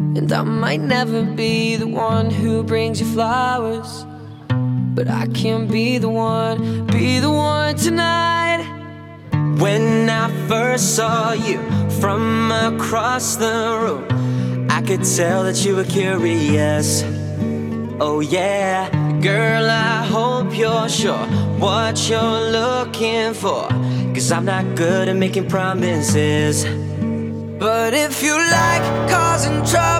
And I might never be the one who brings you flowers, but I can be the one tonight. When I first saw you from across the room, I could tell that you were curious. Oh yeah, girl, I hope you're sure what you're looking for, 'cause I'm not good at making promises. But if you like causing trouble,